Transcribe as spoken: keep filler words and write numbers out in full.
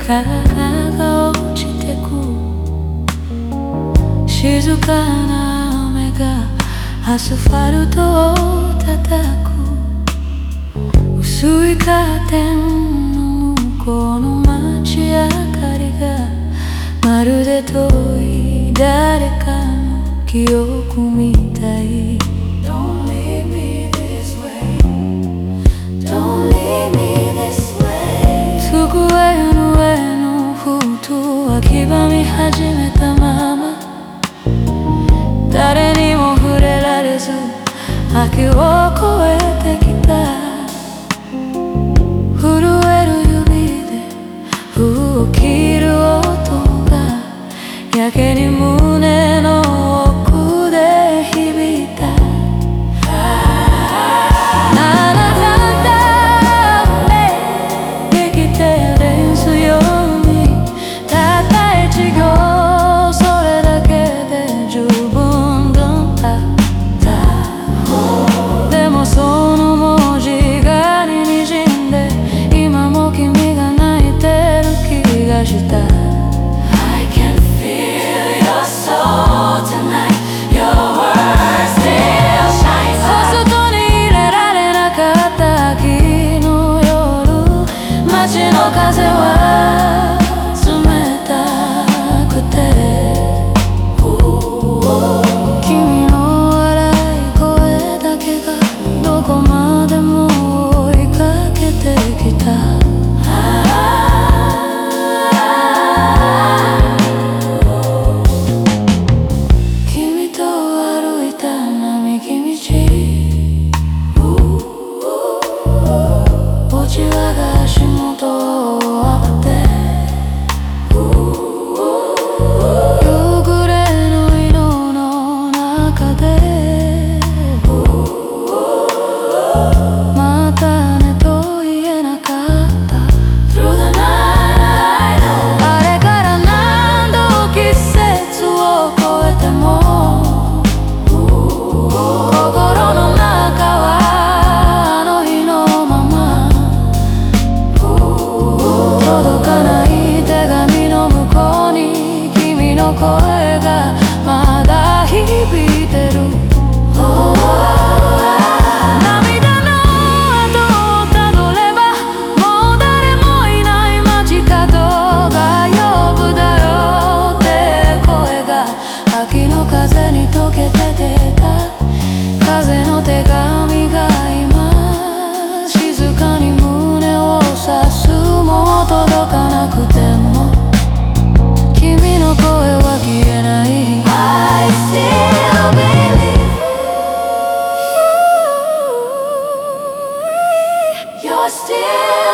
が落ちてく。静かな雨がアスファルトを叩く。薄いカーテンの向こうの街明かりがまるで遠い誰かの記憶みたい。 Don't leave me this way Don't leave me this way 机の上の封筒は黄ばみ始めたまま、誰にも触れられず秋を越えてきた。震える指で封を切る音がやけに胸の奥で響いた。風は冷たくて、君の笑い声だけがどこまでも追いかけてきた。君と歩いた並木道、落ち葉が足元声がまだ響いてる。涙の跡をたどればもう誰もいない街角が呼ぶだよって声が秋の風に溶けて出た。風の手紙が今静かに胸を刺す。もう届かなくても君の声は消えない。 I still believe You're still